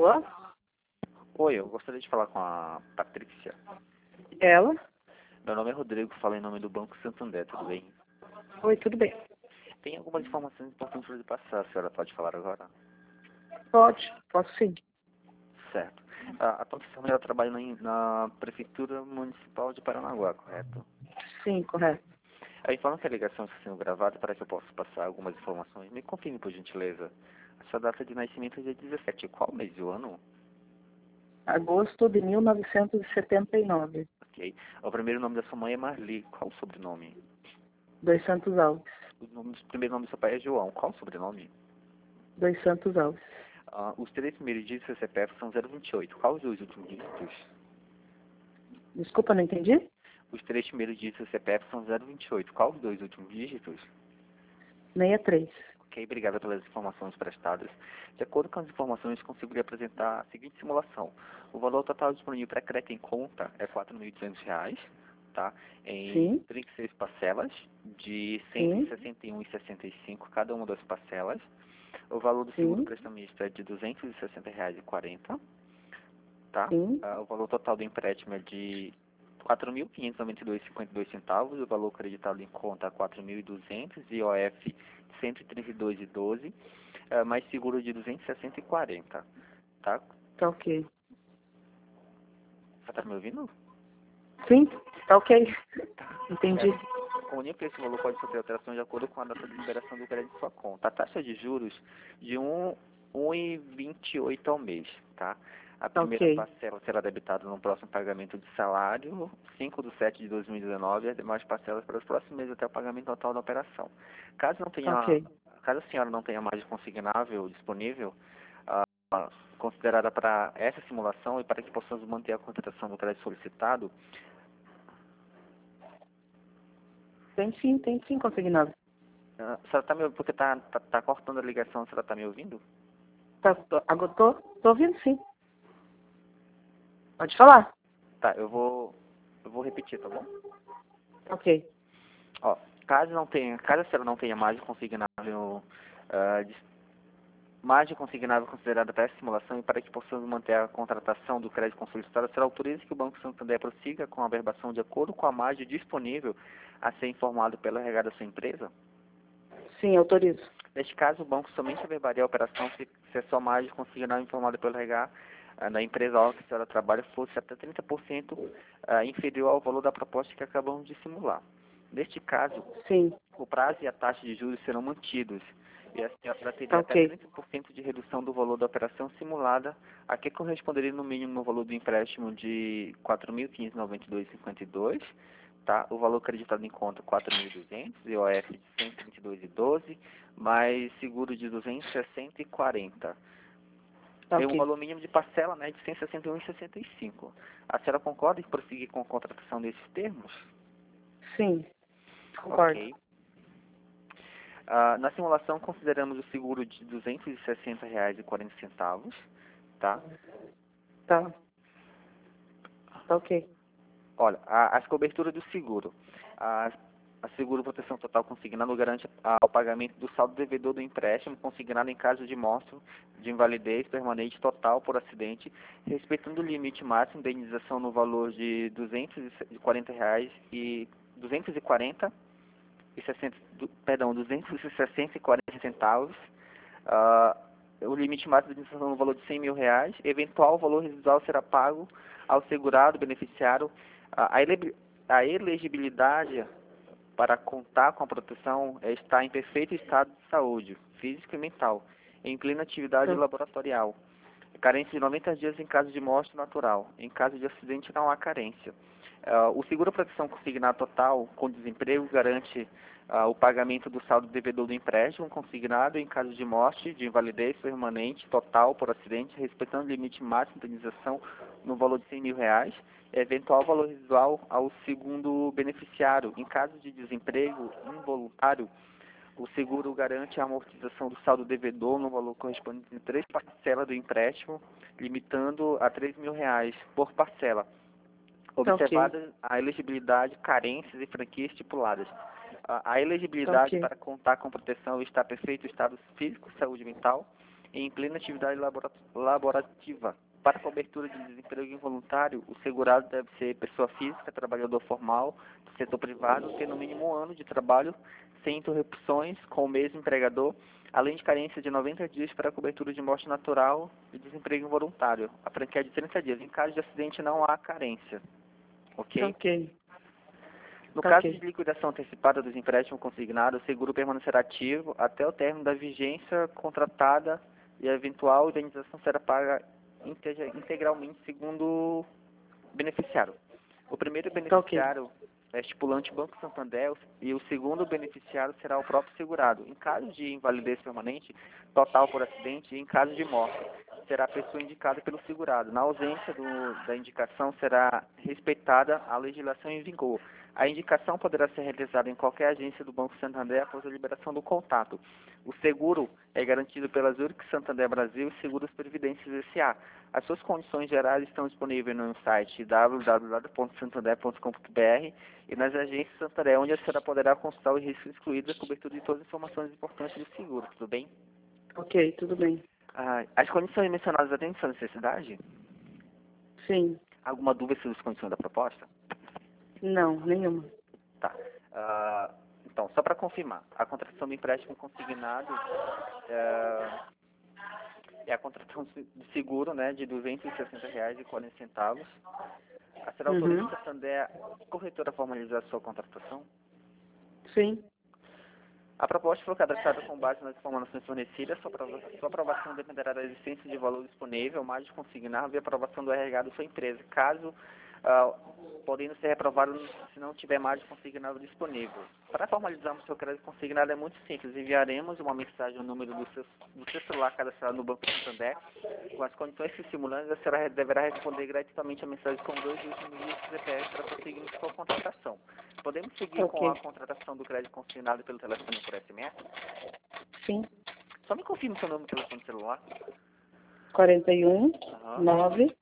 Alô? Oi, eu gostaria de falar com a Patrícia. Ela? Meu nome é Rodrigo, falo em nome do Banco Santander, tudo bem? Oi, tudo bem? Tem algumas informações importantes para lhe passar, a senhora pode falar agora? Pode, posso sim. Certo. A Patrícia ela trabalha na Prefeitura Municipal de Paranaguá, correto? Sim, correto. Eu informo que a ligação está sendo gravada para que eu possa passar algumas informações. Me confirme, por gentileza. A sua data de nascimento é dia 17. Qual mês do ano? Agosto de 1979. Ok. O primeiro nome da sua mãe é Marli. Qual o sobrenome? 200 Alves. O primeiro nome do seu pai é João. Qual o sobrenome? 200 Alves. Os três primeiros dígitos do CPF são 028. Qual os dois últimos dígitos? Desculpa, não entendi? Os três primeiros dígitos do CPF são 028. Qual os dois últimos dígitos? 63. Ok, obrigado pelas informações prestadas. De acordo com as informações, consigo lhe apresentar a seguinte simulação. O valor total disponível para crédito em conta é R$ 4.200, tá? Em Sim. 36 parcelas de Sim. 161,65 cada uma das parcelas. O valor do seguro Sim. prestamista é de R$ 260,40, tá? Sim. O valor total do empréstimo é de R$ 4.592,52. O valor acreditado em conta é 4.200, IOF de 132,12, mais seguro de 260,40, tá? Tá ok. Você está me ouvindo? Sim, tá ok. Entendi. Comunico que esse valor pode sofrer alterações de acordo com a data de liberação do crédito em sua conta. A taxa de juros de 1,28 ao mês, tá? A Tá primeira ok. parcela será debitada no próximo pagamento de salário, 5/7/2019, e as demais parcelas para os próximos meses até o pagamento total da operação. Caso não Tá tenha, ok. caso a senhora não tenha margem consignável disponível, considerada para essa simulação e para que possamos manter a contratação do crédito solicitado, Tem sim consignado. a senhora está me ouvindo? Porque tá cortando a ligação, a senhora está me ouvindo? Agora tô ouvindo sim. Pode falar. Tá, eu vou repetir, tá bom? Ok. Ó, caso a senhora não tenha margem consignável considerada para essa simulação e para que possamos manter a contratação do crédito com solicitado, a senhora autoriza que o Banco Santander prossiga com a averbação de acordo com a margem disponível a ser informado pela RH da sua empresa? Sim, autorizo. Neste caso, o banco somente averbaria a operação se a sua margem consignável informada pelo RH da empresa a que a senhora trabalha fosse até 30% inferior ao valor da proposta que acabamos de simular. Neste caso, Sim. o prazo e a taxa de juros serão mantidos e a senhora Tá teria até ok. 30% de redução do valor da operação simulada, a que corresponderia no mínimo no valor do empréstimo de R$ 4.592,52, tá? O valor acreditado em conta 4.200, IOF de 122,12, mais seguro de 260,40. Tá Tem um ok. valor mínimo de parcela, né, de 161,65. A senhora concorda em prosseguir com a contratação desses termos? Sim, concordo. Ok. Na simulação, consideramos o seguro de R$ 260,40, tá? Tá. Tá ok. Olha, as coberturas do seguro. A seguro proteção total consignado garante o pagamento do saldo devedor do empréstimo consignado em caso de mostro de invalidez permanente total por acidente, respeitando o limite máximo de indenização no valor de R$ 260,40. O limite máximo de indenização no valor de R$ 100.000. Eventual valor residual será pago ao segurado, beneficiário. A elegibilidade para contar com a proteção está em perfeito estado de saúde, físico e mental, em plena atividade Tá. laboratorial. Carência de 90 dias em caso de morte natural. Em caso de acidente, não há carência. O seguro proteção consignado total com desemprego garante o pagamento do saldo devedor do empréstimo consignado em caso de morte, de invalidez permanente total por acidente, respeitando o limite máximo de indenização no valor de R$ 100.000, eventual valor residual ao segundo beneficiário. Em caso de desemprego involuntário, o seguro garante a amortização do saldo devedor no valor correspondente a 3 parcelas do empréstimo, limitando a R$ 3.000 por parcela, Tá ok. observada a elegibilidade, carências e franquias estipuladas. A Tá elegibilidade ok. para contar com proteção está perfeito estado físico, saúde mental, em plena atividade laborativa. Para cobertura de desemprego involuntário, o segurado deve ser pessoa física, trabalhador formal do setor privado, ter no mínimo 1 ano de trabalho sem interrupções com o mesmo empregador, além de carência de 90 dias para a cobertura de morte natural e desemprego involuntário. A franquia é de 30 dias. Em caso de acidente, não há carência. Ok? Ok. No caso Ok. de liquidação antecipada dos empréstimos consignados, o seguro permanecerá ativo até o término da vigência contratada e a eventual indenização será paga integralmente segundo o beneficiário. O primeiro beneficiário é estipulante Banco Santander e o segundo beneficiário será o próprio segurado. Em caso de invalidez permanente, total por acidente e em caso de morte, será a pessoa indicada pelo segurado. Na ausência da indicação, será respeitada a legislação em vigor. A indicação poderá ser realizada em qualquer agência do Banco Santander após a liberação do contato. O seguro é garantido pela Zurich Santander Brasil e Seguros Previdências S.A. As suas condições gerais estão disponíveis no site www.santander.com.br e nas agências Santander, onde a senhora poderá consultar os riscos excluídos e a cobertura de todas as informações importantes do seguro. Tudo bem? Ok, tudo bem. As condições mencionadas atendem sua necessidade? Sim. Alguma dúvida sobre as condições da proposta? Não, nenhuma. Tá. Então, só para confirmar, a contratação do empréstimo consignado é a contratação de seguro, né, de R$ 260,40. A senhora autoriza a Santander, corretora, a formalizar a sua contratação? Sim. A proposta foi cadastrada com base nas informações fornecidas. Sua aprovação dependerá da existência de valor disponível, mais de consignável e aprovação do RH da sua empresa. Caso podendo ser reprovado se não tiver margem consignada disponível. Para formalizarmos seu crédito consignado é muito simples. Enviaremos uma mensagem no número do seu celular cadastrado no Banco Santander com as condições que simulantes. A senhora deverá responder gratuitamente a mensagem com 2 últimos dias de CPF para prosseguir sua contratação. Podemos seguir com a contratação do crédito consignado pelo telefone por SMS? Sim. Só me confirme seu número de telefone celular. 41 9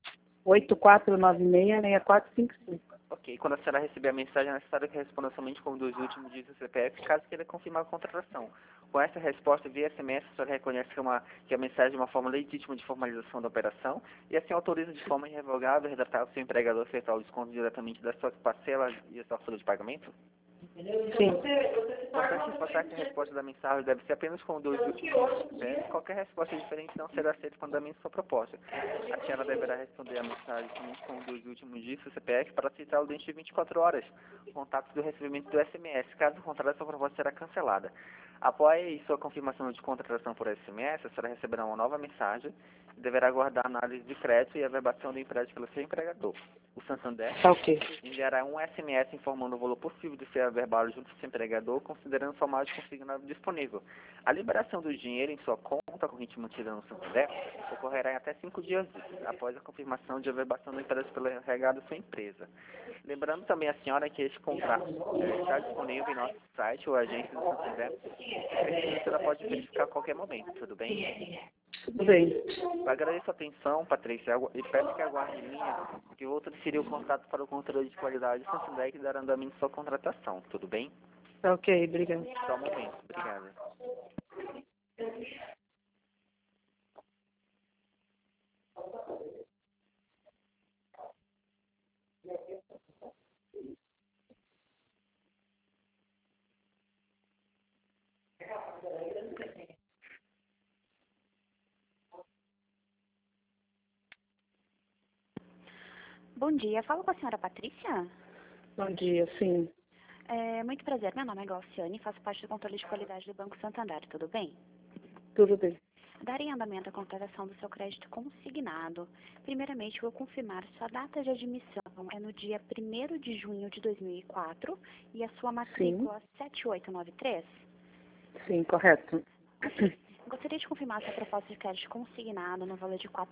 8496-6455. Ok, quando a senhora receber a mensagem, é necessário que responda somente com 2 últimos dígitos do CPF, caso queira confirmar a contratação. Com essa resposta via SMS, a senhora reconhece que a mensagem é uma forma legítima de formalização da operação e assim autoriza de forma irrevogável a redatar o seu empregador a efetuar o desconto diretamente da sua parcela e a sua folha de pagamento? Sim. Importante ressaltar que a resposta da mensagem deve ser apenas com 2 últimos dígitos do CPF. Qualquer resposta diferente não será aceita quando a sua proposta. A senhora deverá responder a mensagem somente com 2 últimos dígitos do CPF para aceitar o dentro de 24 horas. Contato do recebimento do SMS. Caso contrário, sua proposta será cancelada. Após sua confirmação de contratação por SMS, a senhora receberá uma nova mensagem e deverá aguardar a análise de crédito e a verbação do empréstimo pelo seu empregador. O Santander enviará um SMS informando o valor possível de ser averbado junto ao seu empregador, considerando sua margem consignada disponível. A liberação do dinheiro em sua conta corrente mantida no Santander ocorrerá em até 5 dias após a confirmação de averbação do empréstimo pelo encarregado da sua empresa. Lembrando também a senhora que este contrato está disponível em nosso site ou agência do Santander. A senhora pode verificar a qualquer momento, tudo bem? Tudo bem. Eu agradeço a atenção, Patrícia, e peço que aguarde em linha, que vou transferir o contato para o controle de qualidade do Santander que dará andamento à sua contratação, tudo bem? Ok, obrigado. Só um momento, obrigada. Bom dia, falo com a senhora Patrícia? Bom dia, sim. Muito prazer, meu nome é Glauciane e faço parte do controle de qualidade do Banco Santander, tudo bem? Tudo bem. Darei andamento à contratação do seu crédito consignado. Primeiramente, vou confirmar sua data de admissão é no dia 1º de junho de 2004 e a sua matrícula 7893? Sim, correto. Gostaria de confirmar sua proposta de crédito consignado no valor de R$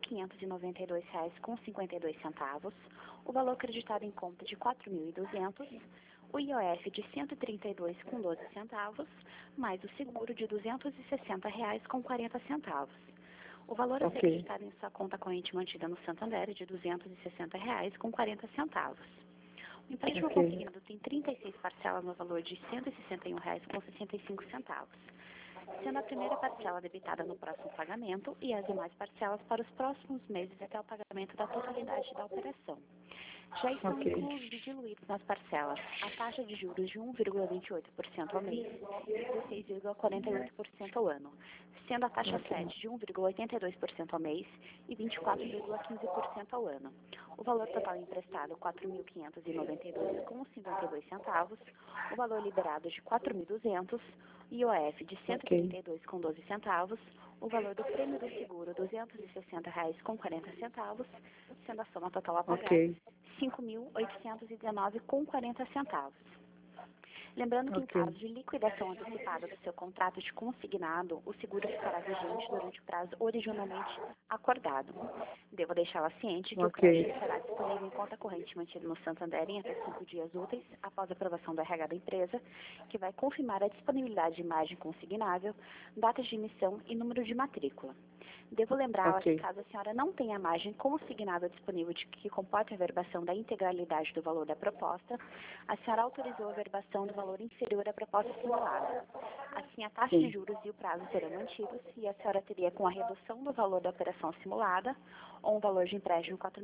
4.592,52, o valor acreditado em conta de R$ 4.200, o IOF de R$ 132,12, mais o seguro de R$ 260,40. O valor a ser acreditado em sua conta corrente mantida no Santander é de R$ 260,40. O empréstimo consignado tem 36 parcelas no valor de R$ 161,65. sendo a primeira parcela debitada no próximo pagamento e as demais parcelas para os próximos meses até o pagamento da totalidade da operação. Já estão Ok. inclusos e diluídos nas parcelas a taxa de juros de 1,28% ao mês e 16,48% ao ano, sendo a taxa Ok. FED de 1,82% ao mês e 24,15% ao ano. O valor total emprestado, R$ 4.592,52 centavos, o valor liberado de R$ 4.200, IOF de R$ Ok. 132,12 centavos, o valor do prêmio do seguro, R$ 260,40 centavos, sendo a soma total a pagar Ok. R$ 5.819,40 centavos. Lembrando que em Ok. caso de liquidação antecipada do seu contrato de consignado, o seguro ficará vigente durante o prazo originalmente acordado. Devo deixá-la ciente que o Ok. crédito será disponível em conta corrente mantida no Santander em até 5 dias úteis após a aprovação do RH da empresa, que vai confirmar a disponibilidade de imagem consignável, data de emissão e número de matrícula. Devo lembrá-la Ok. que caso a senhora não tenha a margem consignável disponível de que comporte a verbação da integralidade do valor da proposta, a senhora autorizou a verbação do valor inferior à proposta simulada. Assim, a taxa de Sim. juros e o prazo serão mantidos e a senhora teria, com a redução do valor da operação simulada, ou um valor de empréstimo de R$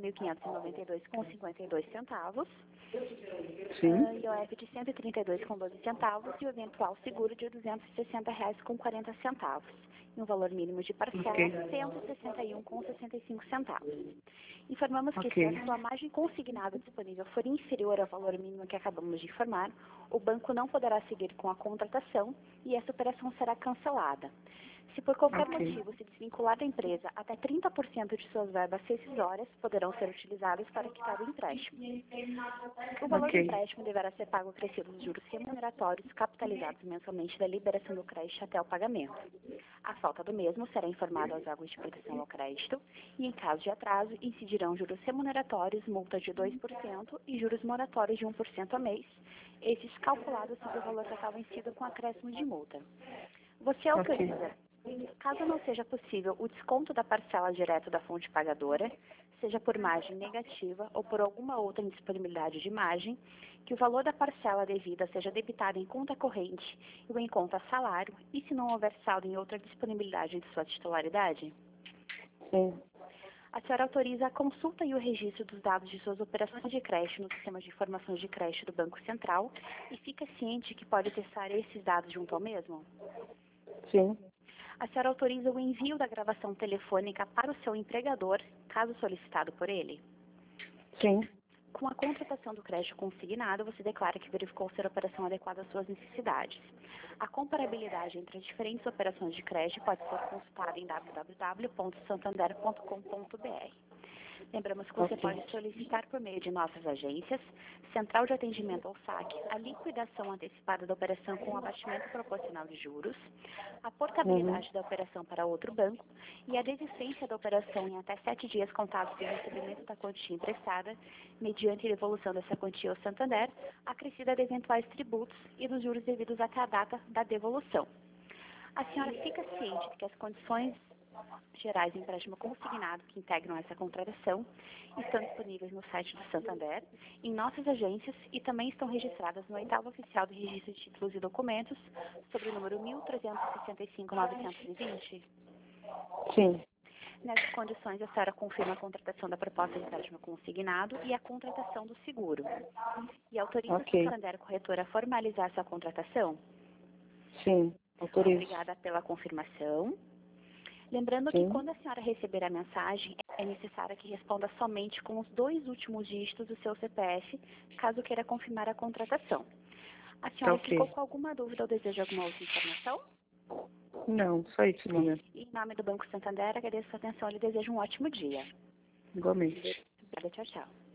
4.592,52 centavos, Sim. IOF de R$ 132,12 centavos e o eventual seguro de R$ 260,40 centavos. E um valor mínimo de parcela Ok. R$ 161,65 centavos. Informamos que Ok. se a sua margem consignável disponível for inferior ao valor mínimo que acabamos de informar, o banco não poderá seguir com a contratação e essa operação será cancelada. Se por qualquer Ok. motivo se desvincular da empresa, até 30% de suas verbas rescisórias poderão ser utilizadas para quitar o empréstimo. O valor do Ok. empréstimo deverá ser pago acrescido dos juros remuneratórios capitalizados mensalmente da liberação do crédito até o pagamento. A falta do mesmo será informada aos órgãos de proteção ao crédito e, em caso de atraso, incidirão juros remuneratórios, multa de 2% e juros moratórios de 1% ao mês, esses calculados sobre o valor total vencido com acréscimo de multa. Você autoriza, caso não seja possível o desconto da parcela direto da fonte pagadora, seja por margem negativa ou por alguma outra indisponibilidade de margem, que o valor da parcela devida seja debitado em conta corrente ou em conta salário, e se não houver saldo em outra disponibilidade de sua titularidade? Sim. A senhora autoriza a consulta e o registro dos dados de suas operações de crédito no sistema de informações de crédito do Banco Central e fica ciente que pode acessar esses dados junto ao mesmo? Sim. A senhora autoriza o envio da gravação telefônica para o seu empregador, caso solicitado por ele? Sim. Com a contratação do crédito consignado, você declara que verificou ser a operação adequada às suas necessidades. A comparabilidade entre as diferentes operações de crédito pode ser consultada em www.santander.com.br. Lembramos que você Ok. pode solicitar por meio de nossas agências, Central de Atendimento ao SAC, a liquidação antecipada da operação com abatimento proporcional de juros, a portabilidade da operação para outro banco e a desistência da operação em até 7 dias contados do recebimento da quantia emprestada, mediante a devolução dessa quantia ao Santander, acrescida de eventuais tributos e dos juros devidos até a data da devolução. A senhora fica ciente de que as condições gerais de empréstimo consignado que integram essa contratação estão disponíveis no site do Santander, em nossas agências e também estão registradas no oitavo oficial de registro de títulos e documentos, sobre o número 1.365.920. Sim. Nessas condições, a senhora confirma a contratação da proposta de empréstimo consignado e a contratação do seguro. E autoriza o Ok. Santander Corretora a formalizar essa contratação? Sim. Autorizo. Obrigada pela confirmação. Lembrando que Sim. quando a senhora receber a mensagem, é necessário que responda somente com os 2 últimos dígitos do seu CPF, caso queira confirmar a contratação. A senhora Ok. ficou com alguma dúvida ou deseja alguma outra informação? Não, só isso no momento. Em nome do Banco Santander, agradeço a atenção e lhe desejo um ótimo dia. Igualmente. Obrigada, tchau, tchau.